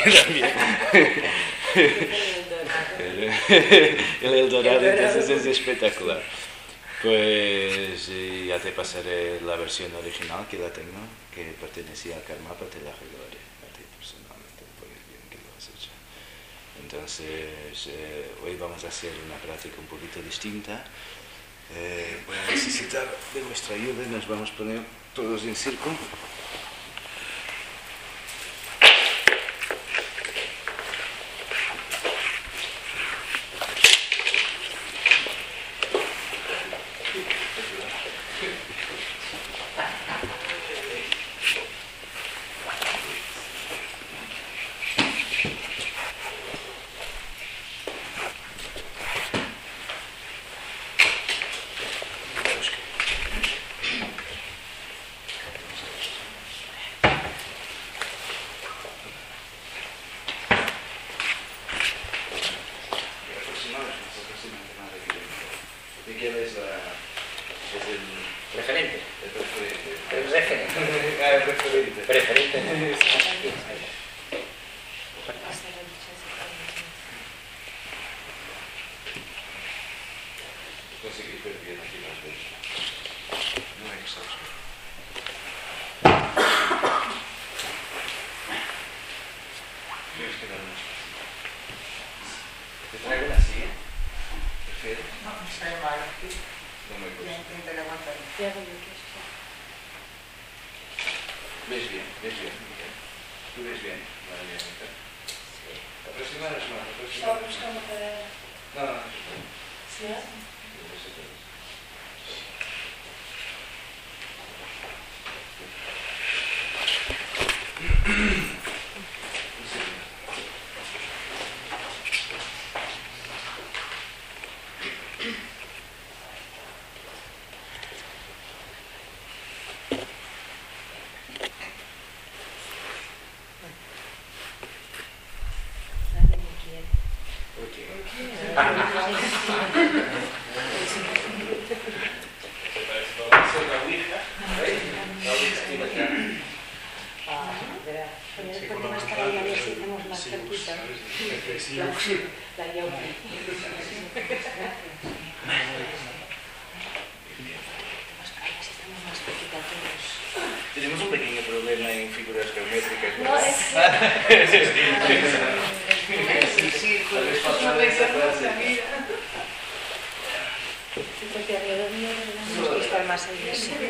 también. El Eldorado, entonces es espectacular. Pues ya te pasaré la versión original que la tengo, que pertenecía a Karmapa, te la regalaré a ti personalmente, porque es bien que lo has hecho. Entonces, hoy vamos a hacer una práctica un poquito distinta. Voy a necesitar de vuestra ayuda y nos vamos a poner todos en círculo. Tenemos un pequeño problema en figuras geométricas. No, es porque alrededor mío tenemos que estar más ahí.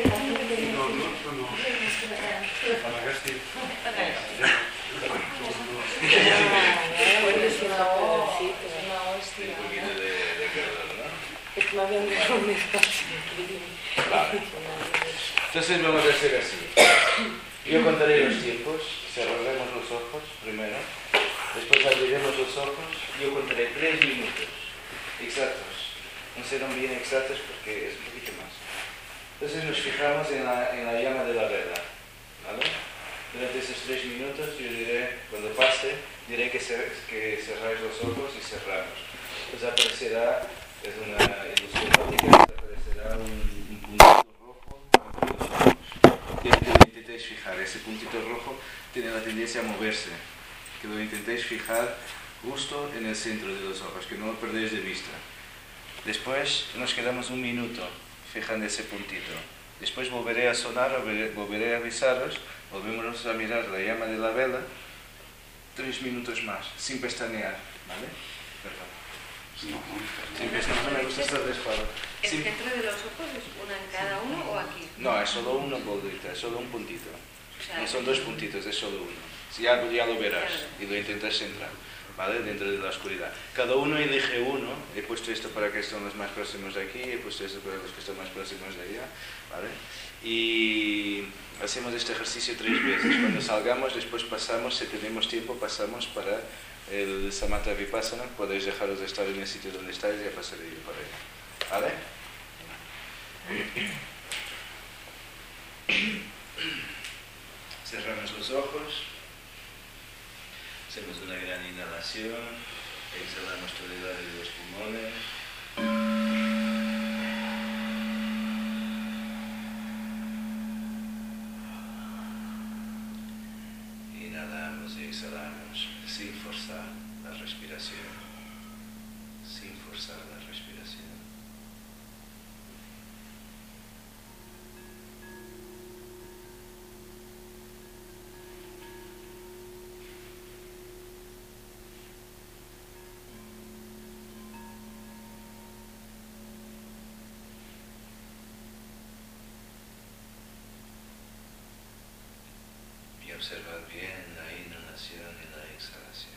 Entonces vamos a hacer así. Yo contaré los tiempos, cerraremos los ojos primero, después abriremos los ojos, yo contaré 3 minutos exactos. No serán bien exactos porque es un poquito más. Entonces nos fijamos en la llama de la vela, ¿vale? Durante esos 3 minutos yo diré, cuando pase, diré que cerráis los ojos y cerramos. Entonces aparecerá, es una ilusión óptica, aparecerá un puntito rojo entre los ojos. Que lo intentéis fijar, ese puntito rojo tiene la tendencia a moverse. Que lo intentéis fijar justo en el centro de los ojos, que no lo perdéis de vista. Después nos quedamos un minuto fijando ese puntito. Después volveré a sonar, volveré a avisaros, volvemos a mirar la llama de la vela, 3 minutos más, sin pestañear, ¿vale? Perfecto. Sin pestañear, no me gusta estar de espalda. ¿El centro de los ojos es una en cada uno o aquí? No, es solo una bolita, es solo un puntito. O sea, no son 2 puntitos, es solo uno. Ya lo verás y lo intentas centrar, ¿vale? Dentro de la oscuridad. Cada uno elige uno. He puesto esto para que estén los más próximos de aquí, he puesto esto para los que están más próximos de allá, ¿vale? Y hacemos este ejercicio 3 veces. Cuando salgamos, después pasamos, si tenemos tiempo, pasamos para el Samatha Vipassana. Podéis dejaros de estar en el sitio donde estáis y ya pasaré yo por ahí, ¿vale? Cerramos los ojos. Hacemos una gran inhalación, exhalamos todo el aire de los pulmones. Inhalamos y exhalamos sin forzar la respiración, sin forzar la respiración. Y observar bien la inhalación y la exhalación.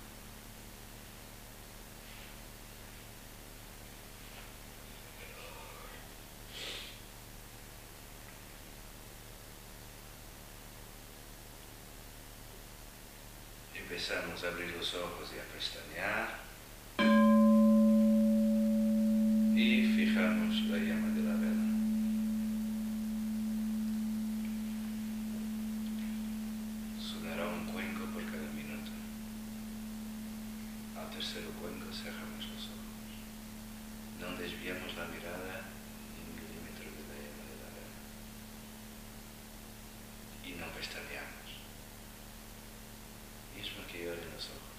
Empezamos a abrir los ojos y a pestañear. Y fijamos la llama de la vela. Sonará un cuenco por cada minuto. Al tercero cuenco cerramos los ojos. No desviamos la mirada ni un milímetro de la llama de la vela. Y no pestañeamos. Mismo que lloren los ojos.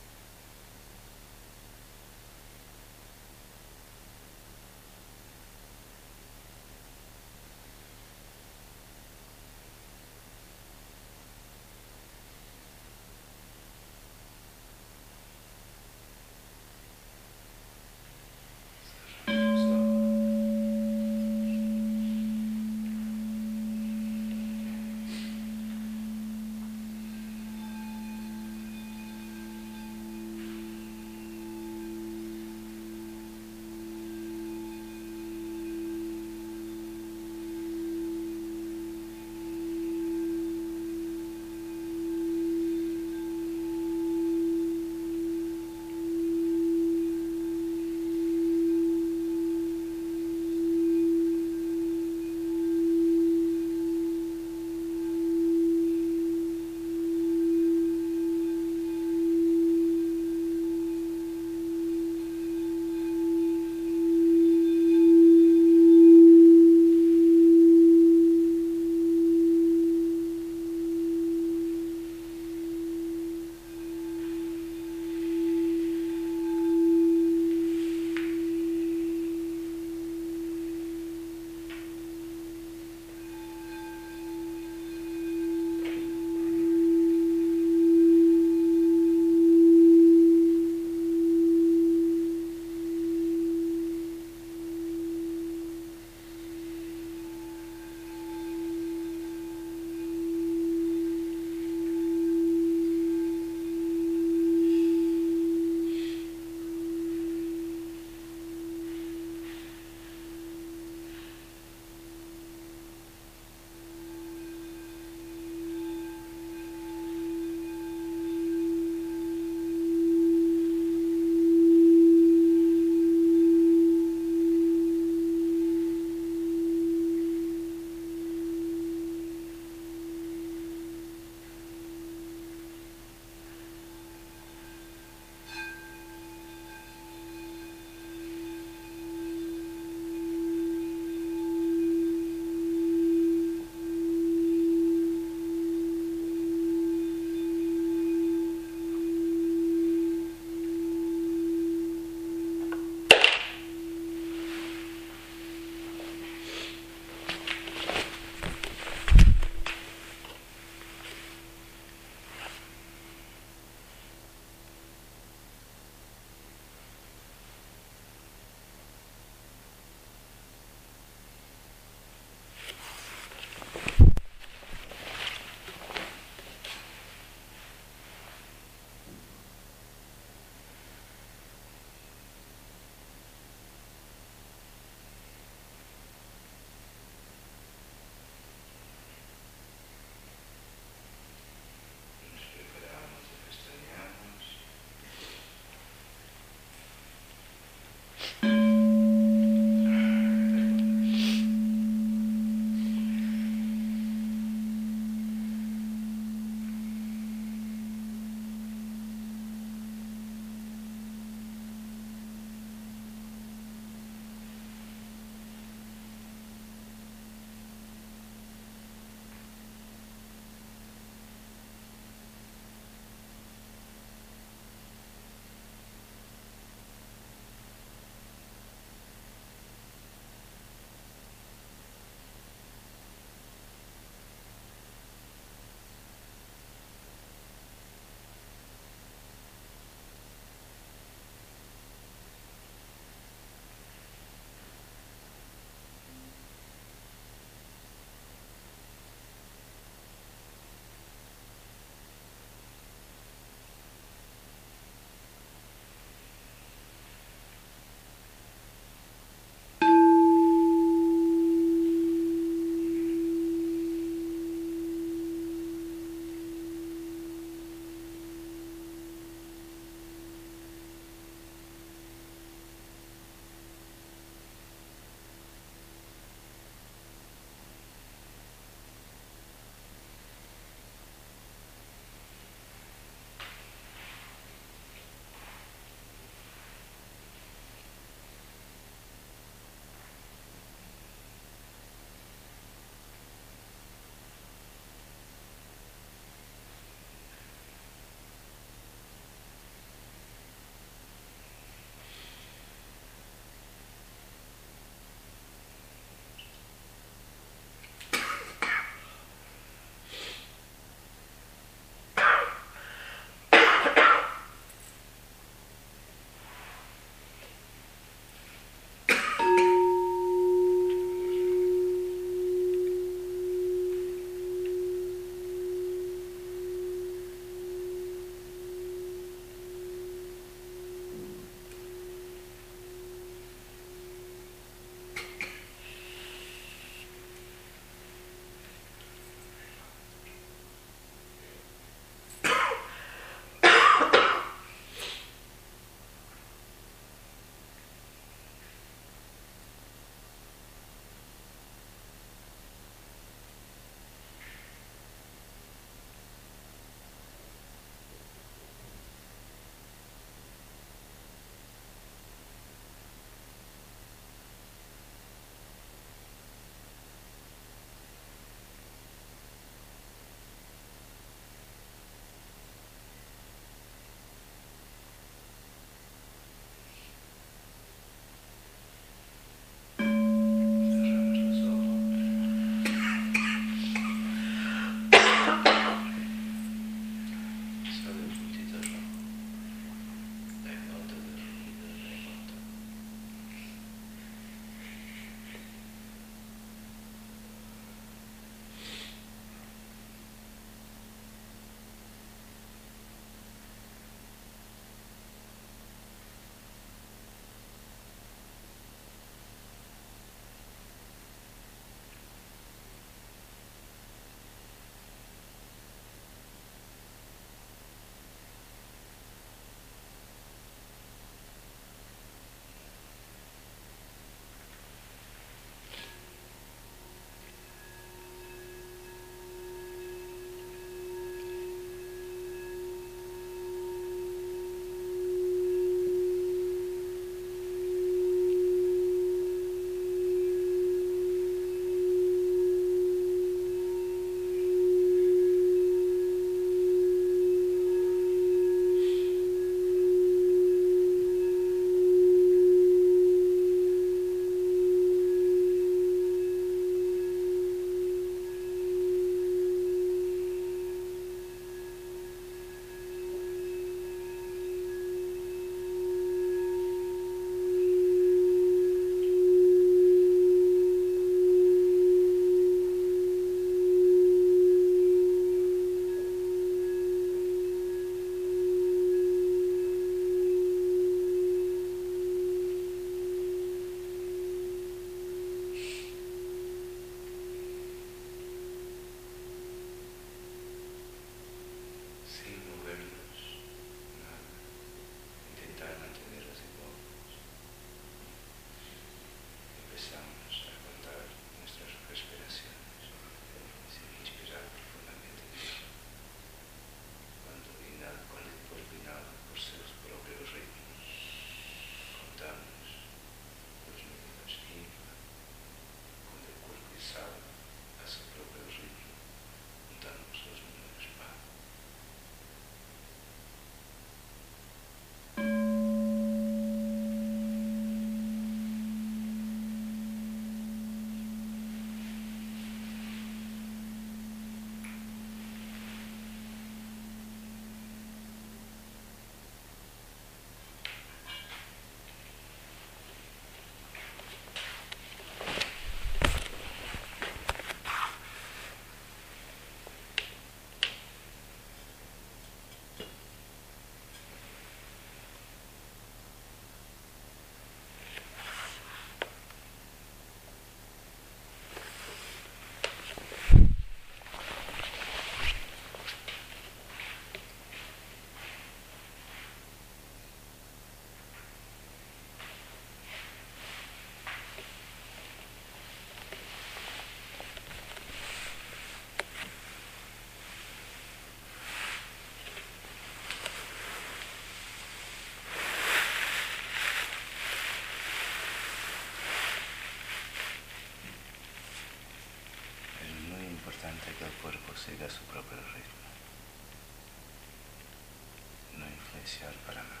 apreciar para nada.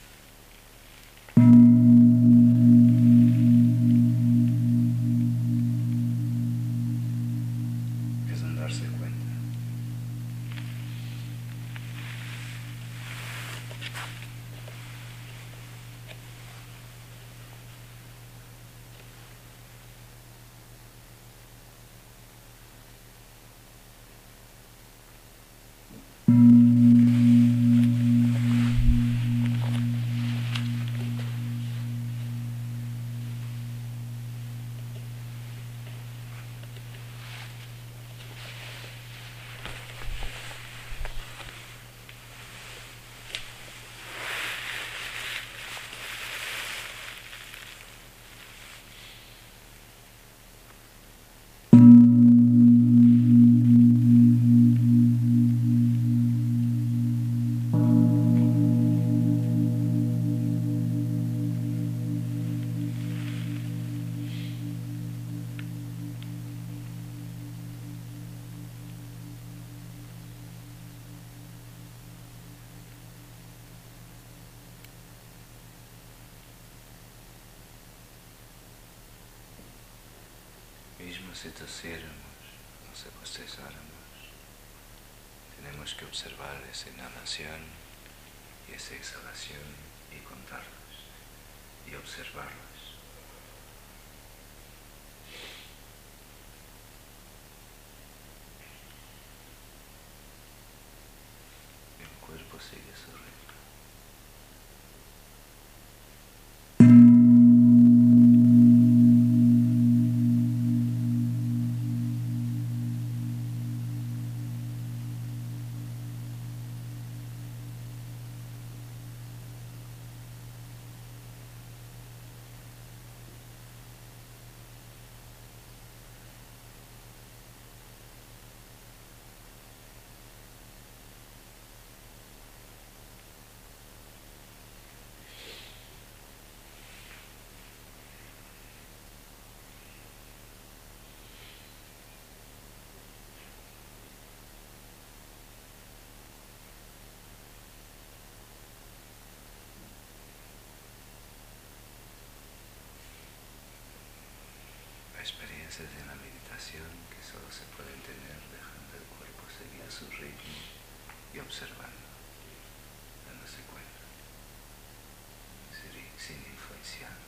Es un darse cuenta. Mismo si tosiéramos o se bostezáramos, tenemos que observar esa inhalación y esa exhalación y contarlos y observarlos. El cuerpo sigue su ritmo. Experiencias en la meditación que solo se pueden tener dejando el cuerpo seguir su ritmo y observando, dándose cuenta, sin influenciar.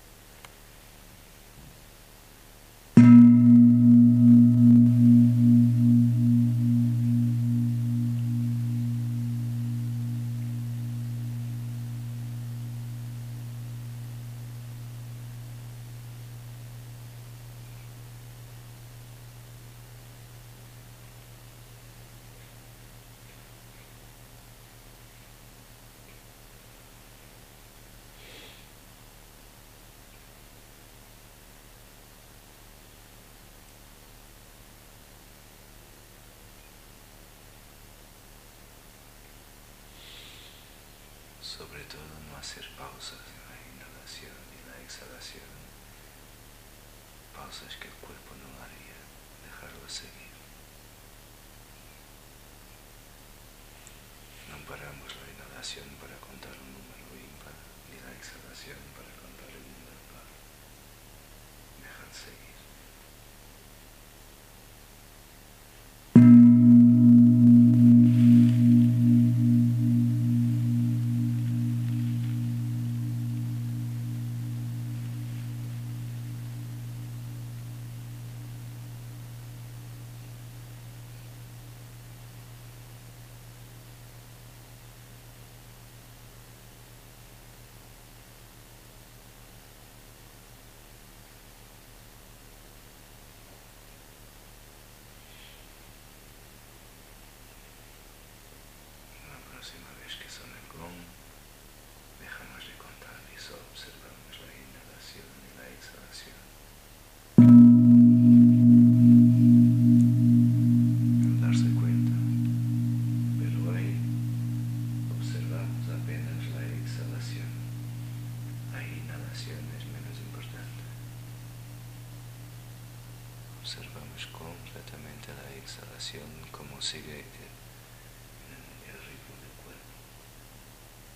Sobre todo no hacer pausas en la inhalación y la exhalación, pausas que el cuerpo no haría, dejarlo seguir. No paramos la inhalación para contar un número impar, ni la exhalación para contar el número par. Dejar seguir. La próxima vez que suene el gong, dejamos de contar y solo observamos la inhalación y la exhalación. El darse cuenta, pero hoy observamos apenas la exhalación. La inhalación es menos importante. Observamos completamente la exhalación como sigue el ritmo del cuerpo.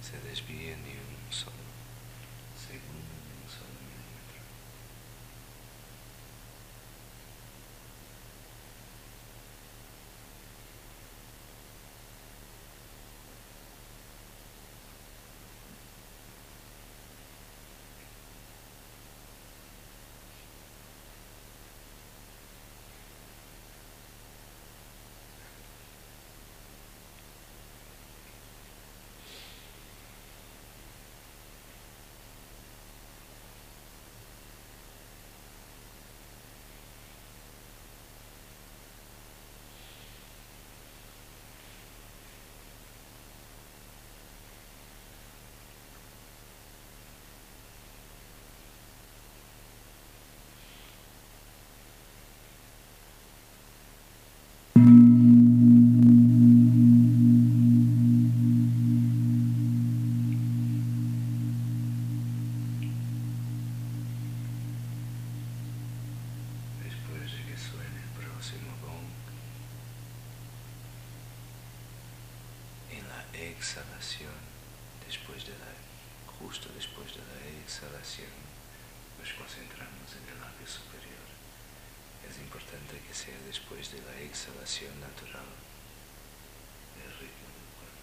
se desvíe ni un solo segundo, ni un solo milímetro. Después de que suene el próximo gong, en la exhalación, justo después de la exhalación, nos concentramos en el labio superior. Es importante que sea después de la exhalación natural del ritmo del cuerpo.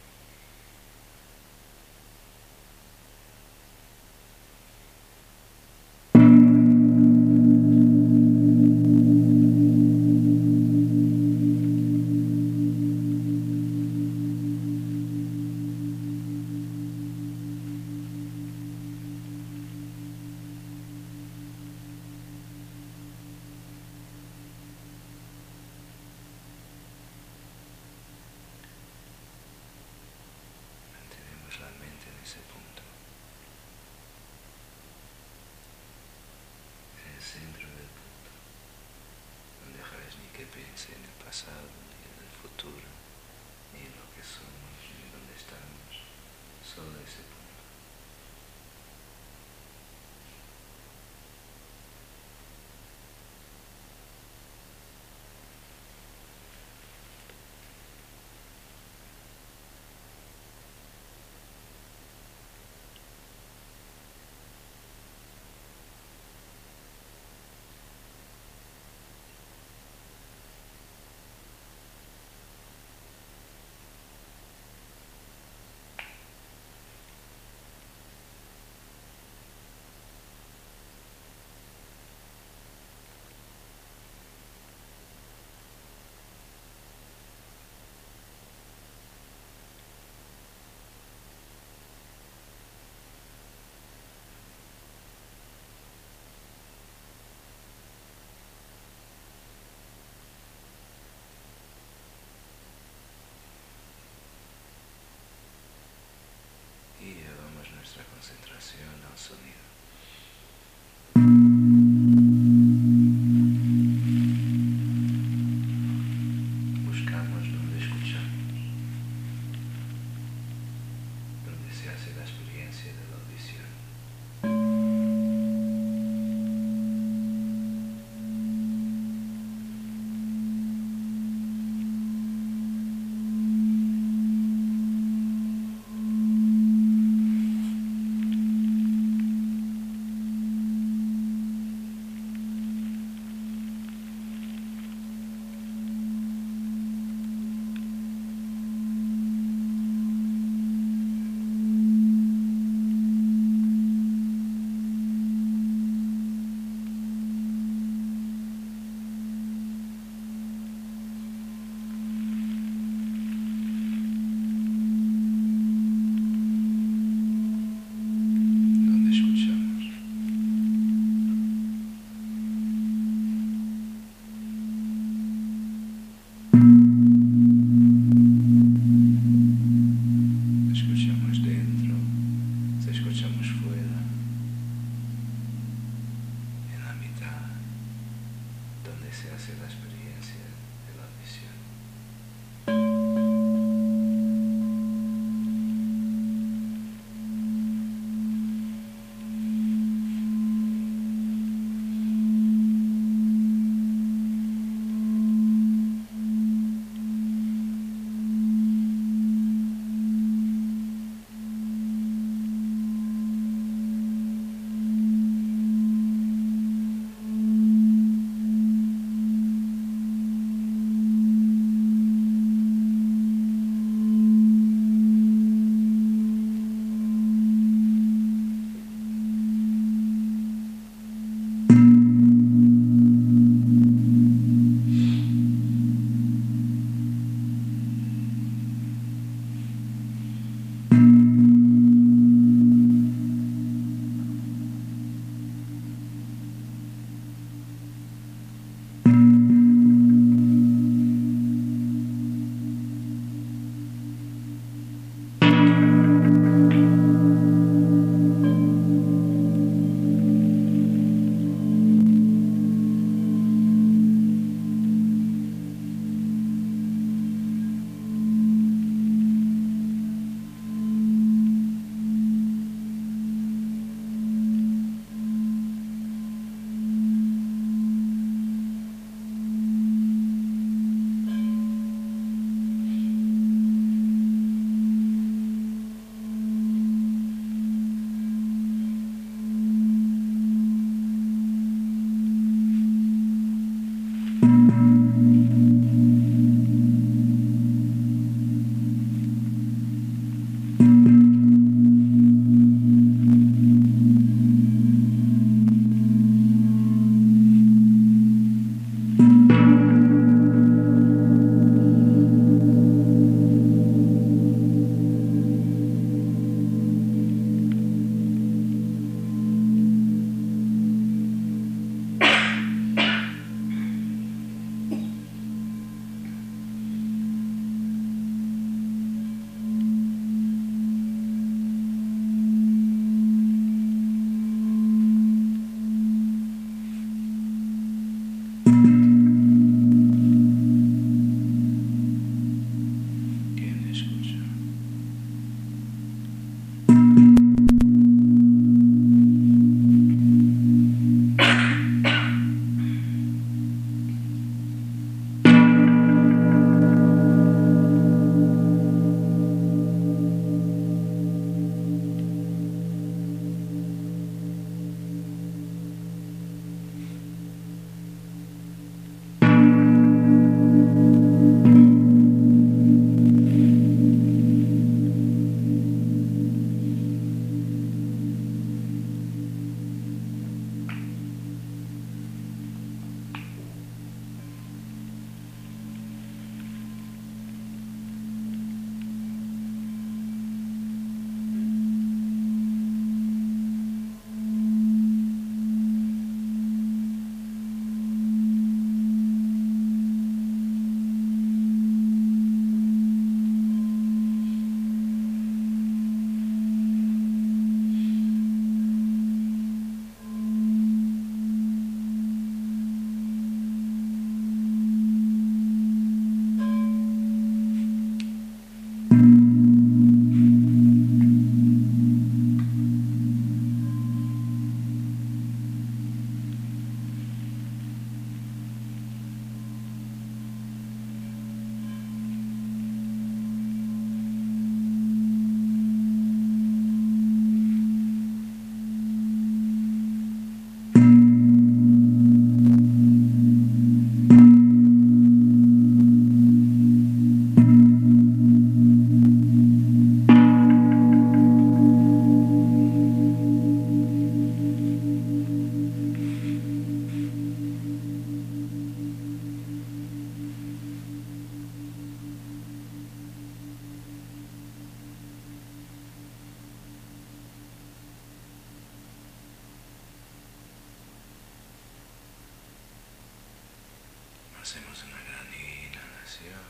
hacemos una gran inhalación.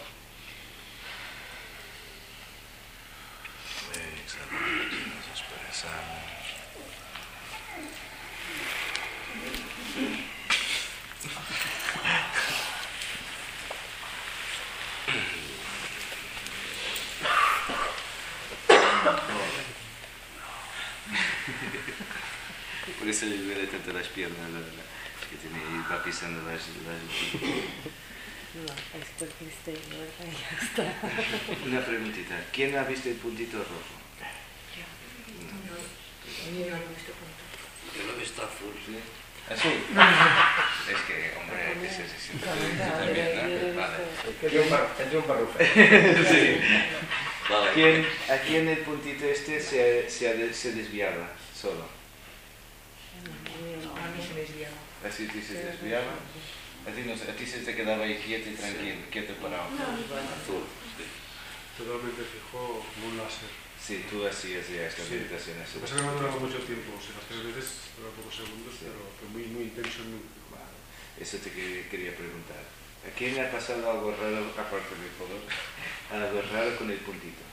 Exhalamos y nos expresamos. Por eso le duele tanto las piernas, que va pisando las... No, es porque estoy muerta y ya está. Una preguntita, ¿quién ha visto el puntito rojo? Yo no he visto punto. Yo lo he visto azul. ¿Sí? ¿Así? Es que, hombre, que se siente también, ¿no? Vale. Es un parrufe. Sí. Vale. Aquí en el puntito este se desviaba solo. A mí se me desviaba. Así se desviaba. A ti se te quedaba ahí quieto y tranquilo, quieto parado. Azul. Totalmente fijo como un láser. Sí, tú hacías ya esta meditación así. Pasa que me ha durado mucho tiempo, o sea, las 3 veces duró pocos segundos, pero muy, muy intenso. Muy... Vale. Eso te quería preguntar. ¿A quién le ha pasado algo raro, aparte del color, algo raro con el puntito?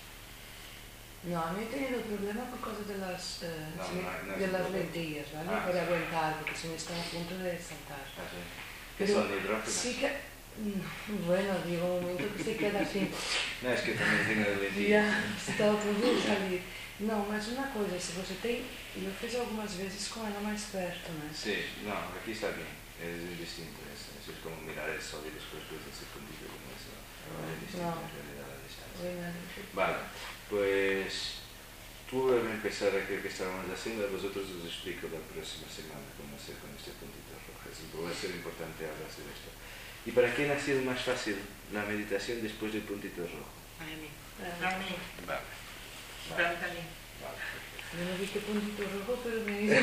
No, a mí he tenido problema por causa de las, de las lentillas, ¿vale? Ah, Para aguantar, porque se me está a punto de saltar. Ah, sí. ¿Qué Pero son hidrógenos? sí que... Bueno, llega un momento que se queda así. No, es que también tengo de lentillas. Ya, está a punto de salir. No, mas una coisa, se você tem... Eu fiz algumas vezes com ela mais perto, né? Sí, no, aquí está bien. Es distinto. Es como mirar el sol y después ves ese puntito como eso. Es distinto en realidad la distancia. Bueno, Vale, pues tú al empezar aquello que estábamos haciendo, a vosotros os explico la próxima semana cómo hacer con este puntito rojo. Va a ser importante hablar de esto. ¿Y para quién ha sido más fácil la meditación después del puntito rojo? para mí. Vale. Para mí también. Vale. Yo no vi qué puntito rojo, pero me hizo...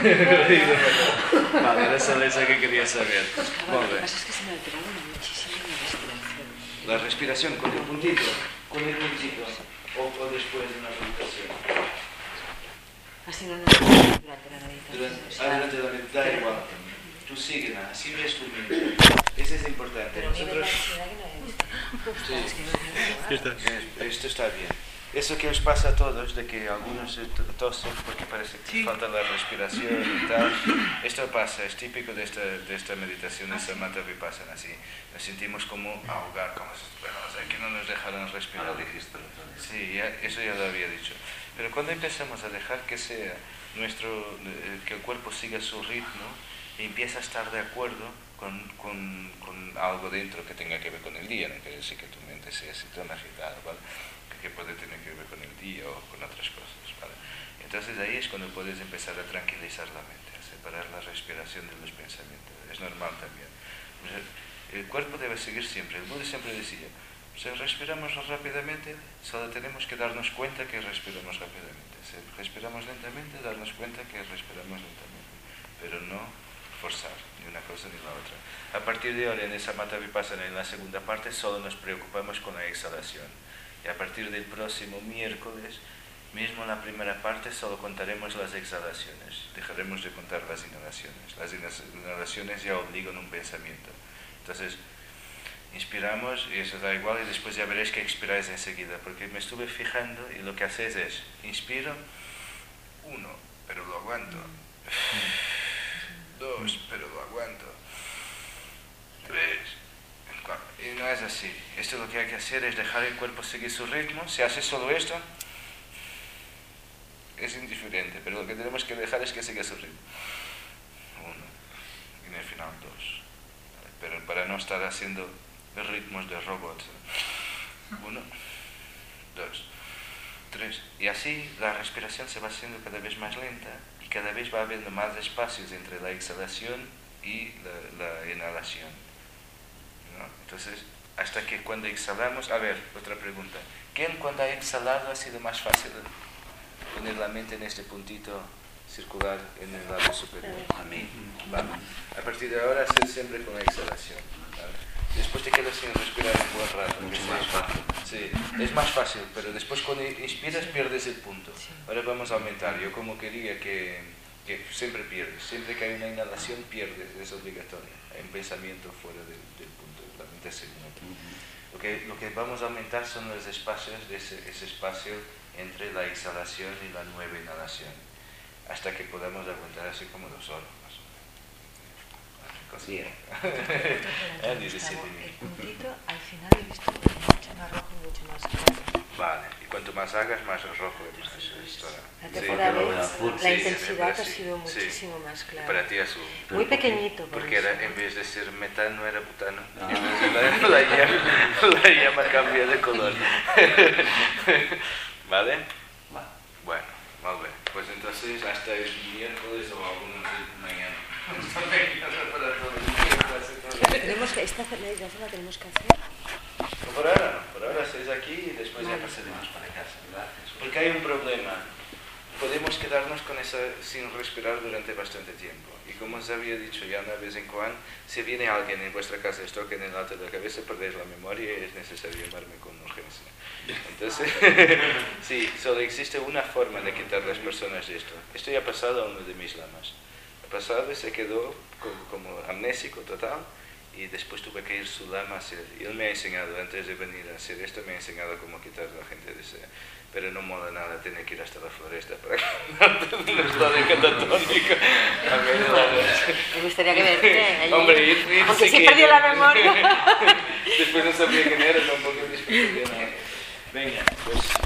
Vale, era solo eso que quería saber. Lo que pasa es que se me alteraba muchísimo la respiración. La respiración con el puntito. Con el puntito. O después de una meditación. Así no durante la meditación. Durante la meditación, da igual. Tú síguela, así ves tu mente. Eso es importante. Pero a mí me da Nosotros... ansiedad que no he visto. Sí. Es que no entiendo nada. Esto está bien. Eso que os pasa a todos, de que algunos tosen porque parece que falta la respiración y tal, esto pasa, es típico de esta meditación, de Samatha Vipassana, así. Nos sentimos como ahogar, como bueno, o sea, que no nos dejaran respirar. Sí, eso ya lo había dicho. Pero cuando empezamos a dejar que sea que el cuerpo siga su ritmo y empieza a estar de acuerdo con algo dentro que tenga que ver con el día, no quiere decir que tu mente sea así tan agitada, ¿vale? Que puede tener que ver con el día o con otras cosas, ¿vale? Entonces ahí es cuando puedes empezar a tranquilizar la mente, a separar la respiración de los pensamientos. Es normal también. El cuerpo debe seguir siempre. El Buda siempre decía, si respiramos rápidamente, solo tenemos que darnos cuenta que respiramos rápidamente. Si respiramos lentamente, darnos cuenta que respiramos lentamente. Pero no forzar ni una cosa ni la otra. A partir de ahora, en esa Samatha Vipassana, en la segunda parte, solo nos preocupamos con la exhalación. Y a partir del próximo miércoles, mismo en la primera parte, solo contaremos las exhalaciones. Dejaremos de contar las inhalaciones. Las inhalaciones ya obligan un pensamiento. Entonces, inspiramos y eso da igual y después ya veréis que expiráis enseguida. Porque me estuve fijando y lo que hacéis es, inspiro, 1, pero lo aguanto. 2, pero lo aguanto. 3. Y no es así. Esto lo que hay que hacer es dejar el cuerpo seguir su ritmo. Si hace solo esto, es indiferente, pero lo que tenemos que dejar es que siga su ritmo. 1. Y en el final 2. Pero para no estar haciendo ritmos de robots. 1, 2, 3. Y así la respiración se va haciendo cada vez más lenta y cada vez va habiendo más espacios entre la exhalación y la inhalación. ¿No? Entonces, hasta que cuando exhalamos... A ver, otra pregunta. ¿Quién cuando ha exhalado ha sido más fácil poner la mente en este puntito circular en el labio superior? A mí. Vale. A partir de ahora, hacer siempre con la exhalación. ¿Vale? Después te quedas sin respirar un buen rato. Mucho más fácil. Sí, es más fácil, pero después cuando inspiras pierdes el punto. Ahora vamos a aumentar. Yo como quería que que siempre pierdes. Siempre que hay una inhalación pierdes, es obligatorio. Hay un pensamiento fuera del punto, la mente se mueve. Lo que vamos a aumentar son los espacios de ese espacio entre la exhalación y la nueva inhalación, hasta que podamos aguantar así como 2 horas más o menos. Bien. El puntito al final he visto mucho más rojo y mucho más claro. Vale, y cuanto más hagas, más rojo y más estará. La Sí. tercera vez azul. la Sí, intensidad ha sí. sido Sí. muchísimo más clara. Para ti azul. Muy pequeñito. por Porque eso. era, en vez de ser metano era butano. La llama cambia de color. ¿Vale? Bueno, muy bien. Pues entonces hasta el miércoles o algunos de mañana. Para todos los días. Tenemos que, esta meditación la tenemos que hacer. No, por ahora no. Por ahora estáis aquí y después ya pasaremos para casa. Porque hay un problema. Podemos quedarnos con esa sin respirar durante bastante tiempo. Y como os había dicho ya una vez en cuando, si viene alguien en vuestra casa y os toca en el alto de la cabeza, perdéis la memoria y es necesario llamarme con urgencia. Entonces, sí, solo existe una forma de quitar a las personas de esto. Esto ya ha pasado a uno de mis lamas. Ha pasado y se quedó como amnésico total. Y después tuve que ir su lama a hacer. Y él me ha enseñado, antes de venir a hacer esto, me ha enseñado cómo quitar a la gente de ese. Pero no mola nada tener que ir hasta la floresta para que no está de catatónico. Me gustaría que verte allí. Hombre, ir Aunque si sí perdió quieres. la memoria. Después no sabía quién era, tampoco discutía nada. Venga, pues